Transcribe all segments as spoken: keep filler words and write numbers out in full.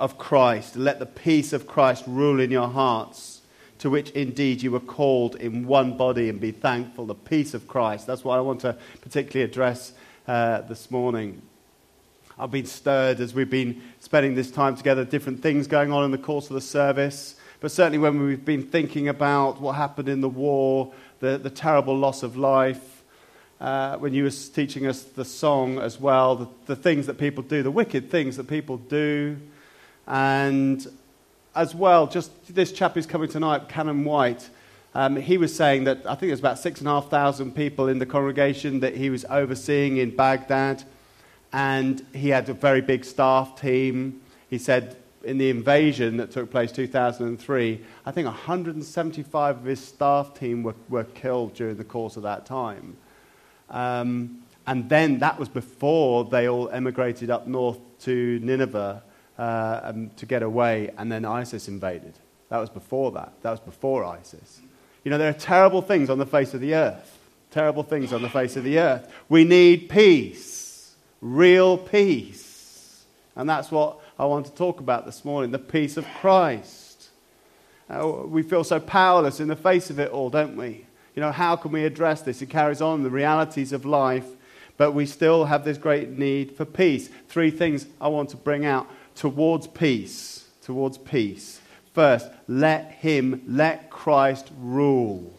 of Christ. Let the peace of Christ rule in your hearts, to which indeed you were called in one body, and be thankful. The peace of Christ. That's what I want to particularly address uh, this morning. I've been stirred as we've been spending this time together, different things going on in the course of the service. But certainly when we've been thinking about what happened in the war, the, the terrible loss of life, uh, when you were teaching us the song as well, the, the things that people do, the wicked things that people do. And as well, just this chap who's coming tonight, Canon White, um, he was saying that I think there's about six and a half thousand people in the congregation that he was overseeing in Baghdad. And he had a very big staff team. He said in the invasion that took place two thousand three, I think one hundred seventy-five of his staff team were, were killed during the course of that time. Um, and then that was before they all emigrated up north to Nineveh uh, um, to get away, and then ISIS invaded. That was before that. That was before ISIS. You know, there are terrible things on the face of the earth. Terrible things on the face of the earth. We need peace. Real peace. And that's what I want to talk about this morning, the peace of Christ. Uh, we feel so powerless in the face of it all, don't we? You know, how can we address this? It carries on the realities of life, but we still have this great need for peace. Three things I want to bring out towards peace. Towards peace. First, let him, let Christ rule.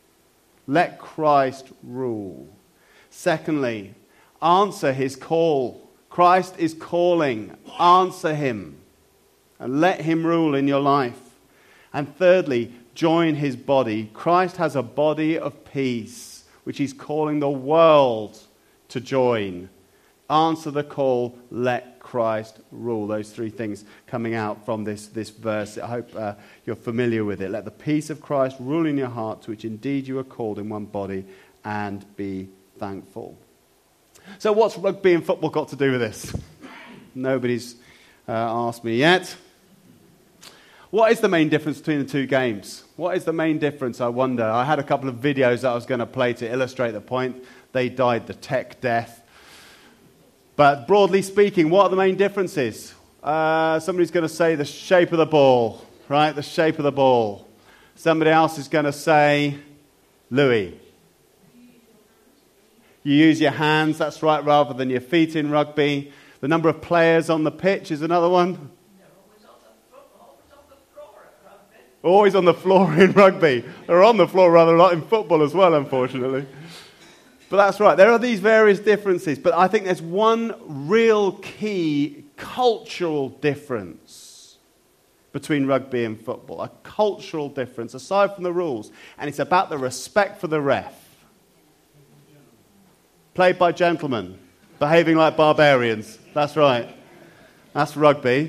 Let Christ rule. Secondly, answer his call. Christ is calling. Answer him. And let him rule in your life. And thirdly, join his body. Christ has a body of peace, which he's calling the world to join. Answer the call. Let Christ rule. Those three things coming out from this, this verse. I hope uh, you're familiar with it. Let the peace of Christ rule in your heart, to which indeed you are called in one body, and be thankful. So what's rugby and football got to do with this? Nobody's uh, asked me yet. What is the main difference between the two games? What is the main difference, I wonder? I had a couple of videos that I was going to play to illustrate the point. They died the tech death. But broadly speaking, what are the main differences? Uh, somebody's going to say the shape of the ball, right? The shape of the ball. Somebody else is going to say, Louis. You use your hands, that's right, rather than your feet in rugby. The number of players on the pitch is another one. They're always on the, always on the floor at rugby. Always on the floor in rugby. They're on the floor rather a lot in football as well, unfortunately. But that's right, there are these various differences. But I think there's one real key cultural difference between rugby and football. A cultural difference, aside from the rules. And it's about the respect for the ref. Played by gentlemen, behaving like barbarians. That's right. That's rugby.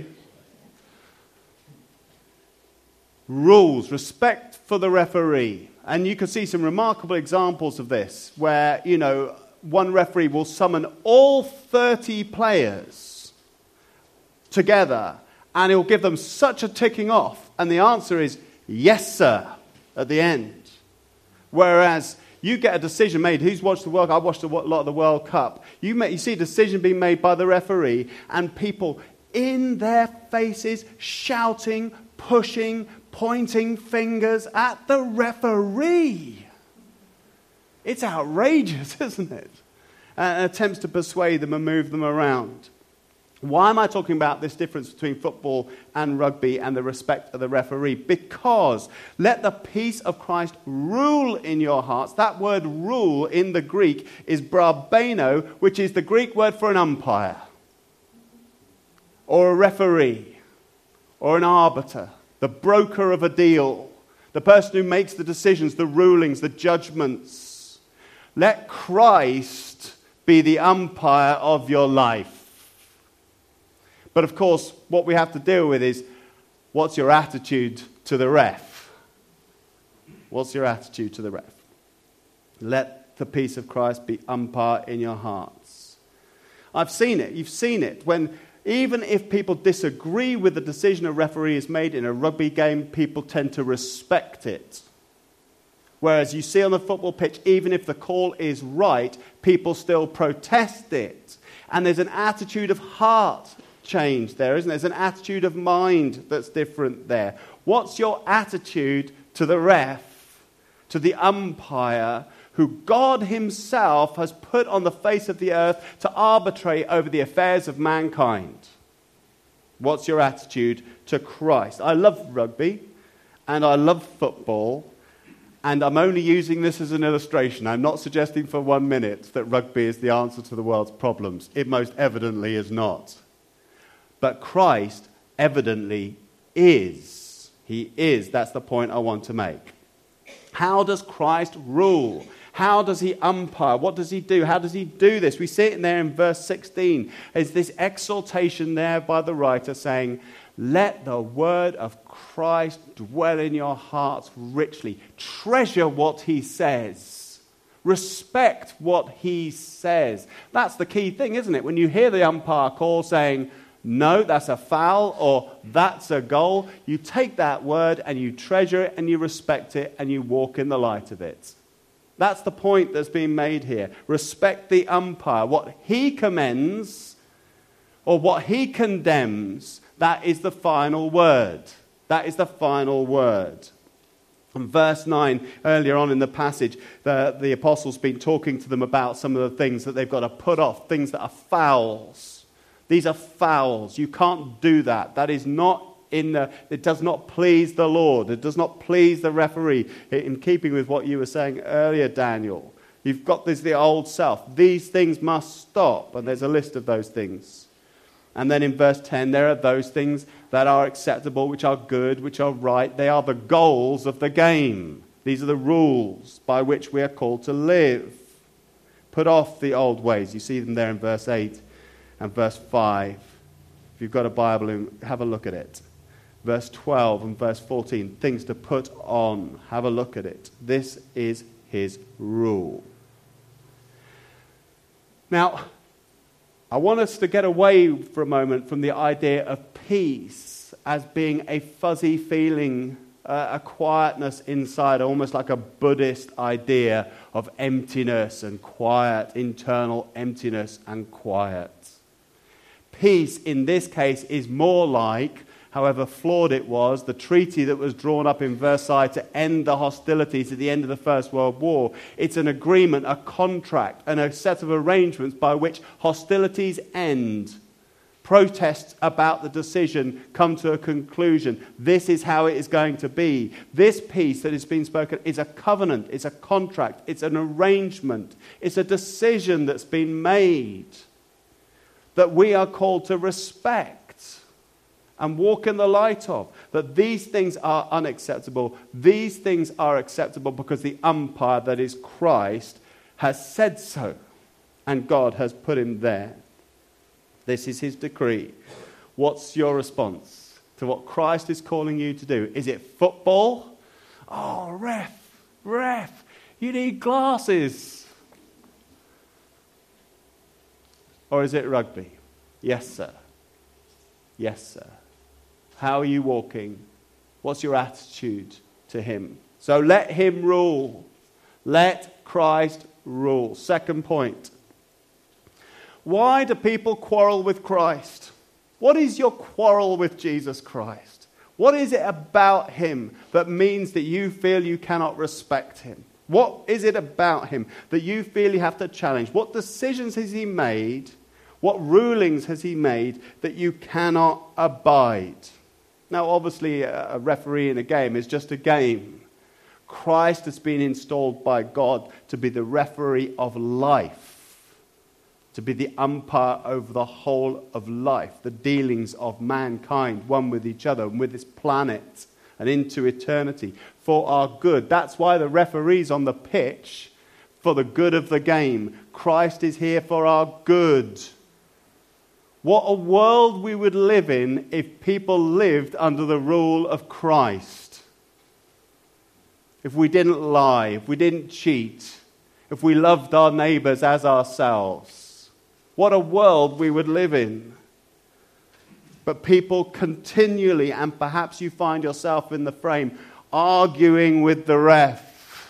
Rules, respect for the referee. And you can see some remarkable examples of this, where, you know, one referee will summon all thirty players together, and he'll give them such a ticking off, and the answer is, yes, sir, at the end. Whereas you get a decision made. Who's watched the World Cup? I watched a lot of the World Cup. You, may, you see a decision being made by the referee, and people in their faces shouting, pushing, pointing fingers at the referee. It's outrageous, isn't it? And attempts to persuade them and move them around. Why am I talking about this difference between football and rugby and the respect of the referee? Because let the peace of Christ rule in your hearts. That word rule in the Greek is brabeno, which is the Greek word for an umpire, or a referee, or an arbiter, the broker of a deal, the person who makes the decisions, the rulings, the judgments. Let Christ be the umpire of your life. But of course, what we have to deal with is, what's your attitude to the ref? What's your attitude to the ref? Let the peace of Christ be umpire in your hearts. I've seen it. You've seen it. When even if people disagree with the decision a referee has made in a rugby game, people tend to respect it. Whereas you see on the football pitch, even if the call is right, people still protest it. And there's an attitude of heart change there, isn't there? There's an attitude of mind that's different there. What's your attitude to the ref, to the umpire, who God himself has put on the face of the earth to arbitrate over the affairs of mankind? What's your attitude to Christ? I love rugby and I love football, and I'm only using this as an illustration. I'm not suggesting for one minute that rugby is the answer to the world's problems. It most evidently is not. But Christ evidently is. He is. That's the point I want to make. How does Christ rule? How does he umpire? What does he do? How does he do this? We see it in there in verse sixteen. There's this exaltation there by the writer saying, let the word of Christ dwell in your hearts richly. Treasure what he says. Respect what he says. That's the key thing, isn't it? When you hear the umpire call saying, no, that's a foul, or that's a goal, you take that word and you treasure it and you respect it and you walk in the light of it. That's the point that's being made here. Respect the umpire. What he commends or what he condemns, that is the final word. That is the final word. In verse nine, earlier on in the passage, the, the apostle's been talking to them about some of the things that they've got to put off, things that are fouls. These are fouls. You can't do that. That is not in the, it does not please the Lord. It does not please the referee. In keeping with what you were saying earlier, Daniel, you've got this, the old self. These things must stop. And there's a list of those things. And then in verse ten, there are those things that are acceptable, which are good, which are right. They are the goals of the game. These are the rules by which we are called to live. Put off the old ways. You see them there in verse eight and verse five. If you've got a Bible, have a look at it. Verse twelve and verse fourteen, things to put on. Have a look at it. This is his rule. Now, I want us to get away for a moment from the idea of peace as being a fuzzy feeling, uh, a quietness inside, almost like a Buddhist idea of emptiness and quiet, internal emptiness and quiet. Peace in this case is more like, however flawed it was, the treaty that was drawn up in Versailles to end the hostilities at the end of the First World War. It's an agreement, a contract, and a set of arrangements by which hostilities end. Protests about the decision come to a conclusion. This is how it is going to be. This peace that is being spoken is a covenant, it's a contract, it's an arrangement, it's a decision that's been made that we are called to respect and walk in the light of. That these things are unacceptable. These things are acceptable because the umpire, that is Christ, has said so. And God has put him there. This is his decree. What's your response to what Christ is calling you to do? Is it football? Oh, ref, ref, you need glasses. Or is it rugby? Yes, sir. Yes, sir. How are you walking? What's your attitude to him? So let him rule. Let Christ rule. Second point. Why do people quarrel with Christ? What is your quarrel with Jesus Christ? What is it about him that means that you feel you cannot respect him? What is it about him that you feel you have to challenge? What decisions has he made? What rulings has he made that you cannot abide? Now, obviously, a referee in a game is just a game. Christ has been installed by God to be the referee of life, to be the umpire over the whole of life, the dealings of mankind, one with each other and with this planet and into eternity, for our good. That's why the referee's on the pitch, for the good of the game. Christ is here for our good. What a world we would live in if people lived under the rule of Christ. If we didn't lie, if we didn't cheat, if we loved our neighbours as ourselves. What a world we would live in. But people continually, and perhaps you find yourself in the frame, arguing with the ref.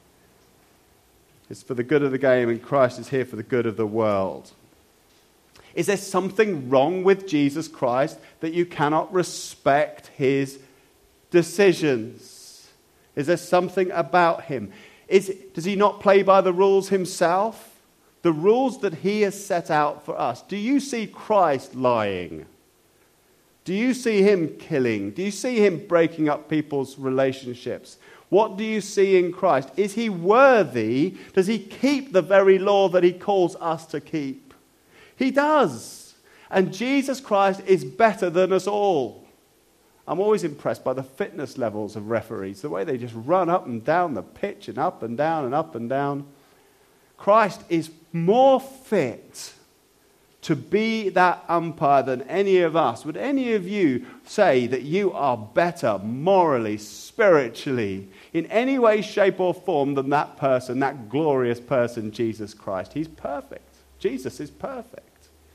It's for the good of the game, and Christ is here for the good of the world. Is there something wrong with Jesus Christ that you cannot respect his decisions? Is there something about him? Is, does he not play by the rules himself? The rules that he has set out for us. Do you see Christ lying? Do you see him killing? Do you see him breaking up people's relationships? What do you see in Christ? Is he worthy? Does he keep the very law that he calls us to keep? He does. And Jesus Christ is better than us all. I'm always impressed by the fitness levels of referees, the way they just run up and down the pitch and up and down and up and down. Christ is more fit to be that umpire than any of us. Would any of you say that you are better morally, spiritually, in any way, shape or form than that person, that glorious person, Jesus Christ? He's perfect. Jesus is perfect.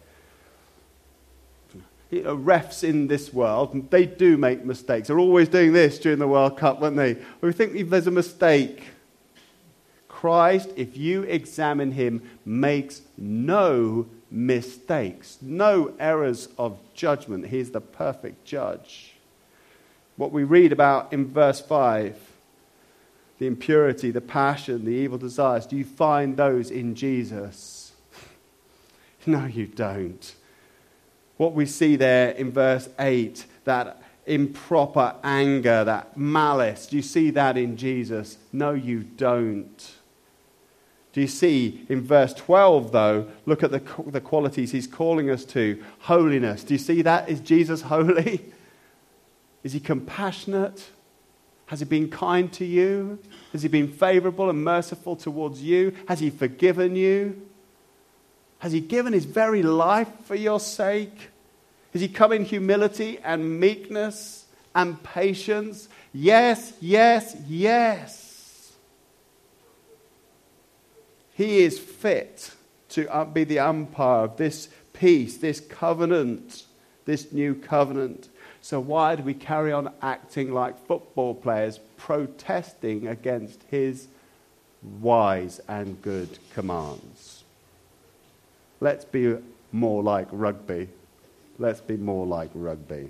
You know, refs in this world, they do make mistakes. They're always doing this during the World Cup, aren't they? We think if there's a mistake. Christ, if you examine him, makes no mistakes, no errors of judgment. He's the perfect judge. What we read about in verse five, the impurity, the passion, the evil desires, do you find those in Jesus? No, you don't. What we see there in verse eight, that improper anger, that malice, do you see that in Jesus? No, you don't. Do you see in verse twelve, though, look at the, the qualities he's calling us to. Holiness. Do you see that? Is Jesus holy? Is he compassionate? Has he been kind to you? Has he been favorable and merciful towards you? Has he forgiven you? Has he given his very life for your sake? Has he come in humility and meekness and patience? Yes, yes, yes. He is fit to be the umpire of this peace, this covenant, this new covenant. So why do we carry on acting like football players, protesting against his wise and good commands? Let's be more like rugby. Let's be more like rugby.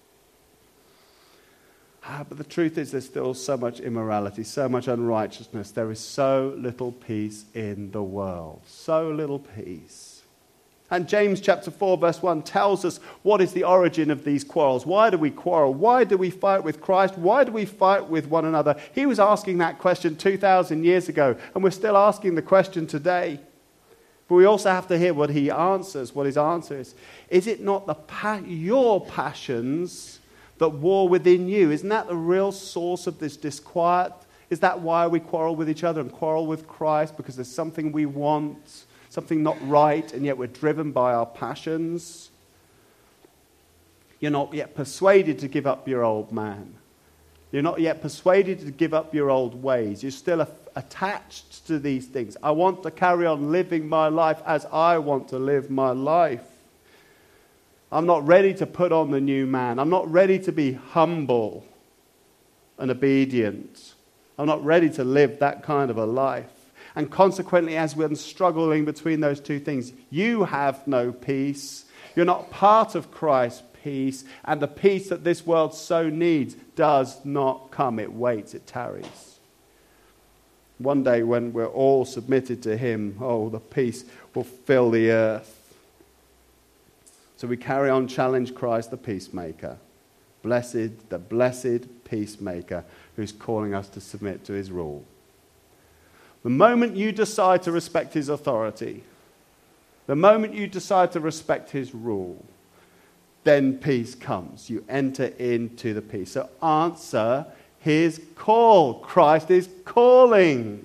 Ah, but the truth is there's still so much immorality, so much unrighteousness. There is so little peace in the world. So little peace. And James chapter four verse one tells us what is the origin of these quarrels. Why do we quarrel? Why do we fight with Christ? Why do we fight with one another? He was asking that question two thousand years ago, and we're still asking the question today. But we also have to hear what he answers, what his answer is. Is it not the pa- your passions that war within you? Isn't that the real source of this disquiet? Is that why we quarrel with each other and quarrel with Christ? Because there's something we want, something not right, and yet we're driven by our passions? You're not yet persuaded to give up your old man. You're not yet persuaded to give up your old ways. You're still a- attached to these things. I want to carry on living my life as I want to live my life. I'm not ready to put on the new man. I'm not ready to be humble and obedient. I'm not ready to live that kind of a life. And consequently, as we're struggling between those two things, you have no peace. You're not part of Christ's peace. And the peace that this world so needs does not come. It waits, it tarries. One day when we're all submitted to him, oh, the peace will fill the earth. So we carry on, challenge Christ the peacemaker. Blessed, the blessed peacemaker who's calling us to submit to his rule. The moment you decide to respect his authority, the moment you decide to respect his rule, then peace comes. You enter into the peace. So answer his call. Christ is calling.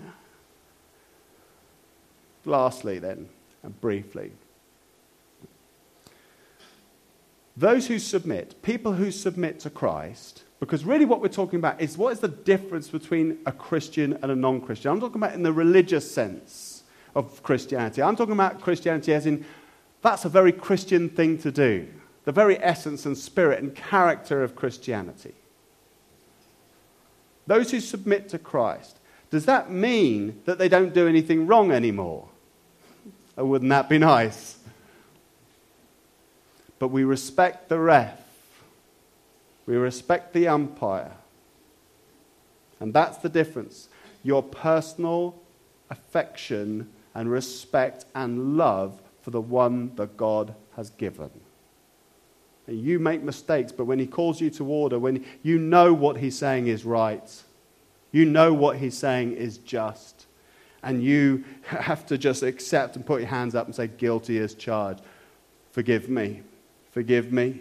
Lastly then, and briefly, those who submit, people who submit to Christ, because really what we're talking about is what is the difference between a Christian and a non-Christian. I'm talking about in the religious sense of Christianity. I'm talking about Christianity as in that's a very Christian thing to do. The very essence and spirit and character of Christianity. Those who submit to Christ, does that mean that they don't do anything wrong anymore? Oh, wouldn't that be nice? but we respect the ref. We respect the umpire. And that's the difference. Your personal affection and respect and love for the one that God has given. And you make mistakes, but when he calls you to order, when you know what he's saying is right, you know what he's saying is just, and you have to just accept and put your hands up and say, guilty as charged. Forgive me. Forgive me.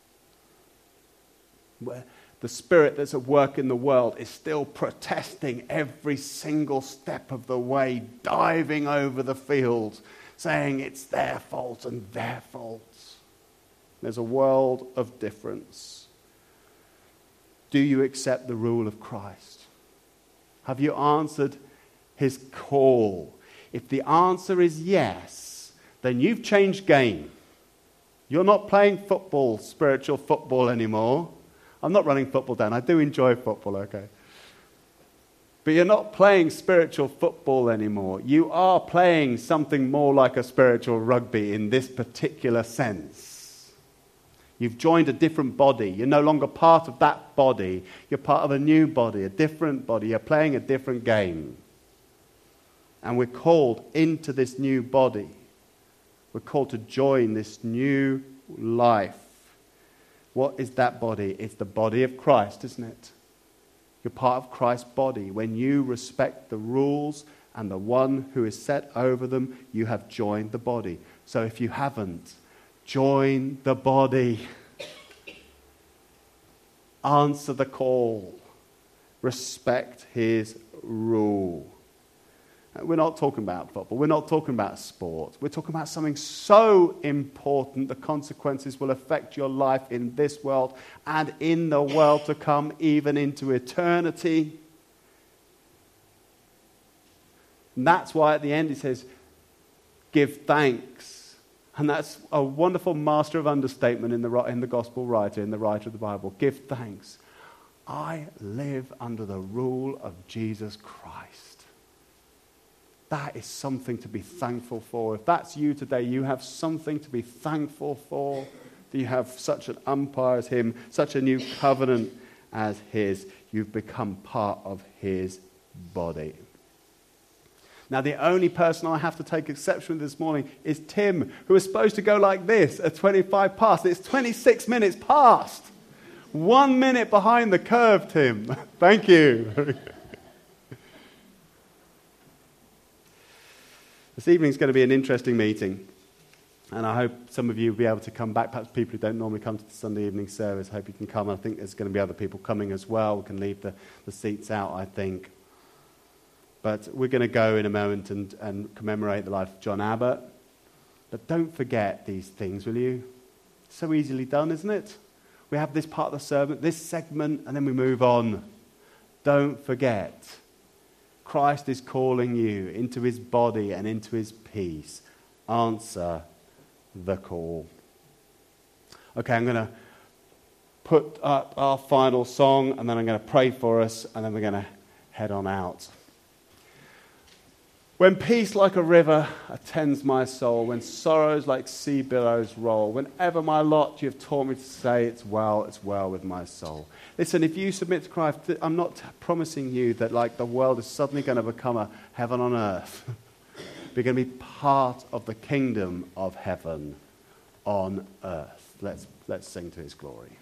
Where the spirit that's at work in the world is still protesting every single step of the way, diving over the field, saying it's their fault and their fault. There's a world of difference. Do you accept the rule of Christ? Have you answered his call? If the answer is yes, then you've changed game. You're not playing football, spiritual football anymore. I'm not running football down. I do enjoy football, okay? But you're not playing spiritual football anymore. You are playing something more like a spiritual rugby in this particular sense. You've joined a different body. You're no longer part of that body. You're part of a new body, a different body. You're playing a different game. And we're called into this new body. We're called to join this new life. What is that body? It's the body of Christ, isn't it? You're part of Christ's body. When you respect the rules and the one who is set over them, you have joined the body. So if you haven't, join the body. Answer the call. Respect his rule. We're not talking about football. We're not talking about sport. We're talking about something so important the consequences will affect your life in this world and in the world to come, even into eternity. And that's why at the end he says, give thanks. And that's a wonderful master of understatement in the, in the gospel writer, in the writer of the Bible. Give thanks. I live under the rule of Jesus Christ. That is something to be thankful for. If that's you today, you have something to be thankful for. That you have such an umpire as him, such a new covenant as his. You've become part of his body. Now, the only person I have to take exception with this morning is Tim, who is supposed to go like this at twenty-five past. It's twenty-six minutes past. One minute behind the curve, Tim. Thank you. This evening is going to be an interesting meeting, and I hope some of you will be able to come back. Perhaps people who don't normally come to the Sunday evening service, I hope you can come. I think there's going to be other people coming as well. We can leave the, the seats out, I think. But we're going to go in a moment and, and commemorate the life of John Abbott. But don't forget these things, will you? So easily done, isn't it? We have this part of the sermon, this segment, and then we move on. Don't forget. Christ is calling you into his body and into his peace. Answer the call. Okay, I'm going to put up our final song, and then I'm going to pray for us, and then we're going to head on out. When peace like a river attends my soul, when sorrows like sea billows roll, whenever my lot you've taught me to say, it's well, it's well with my soul. Listen, if you submit to Christ, I'm not promising you that like the world is suddenly going to become a heaven on earth. We're going to be part of the kingdom of heaven on earth. Let's, let's sing to his glory.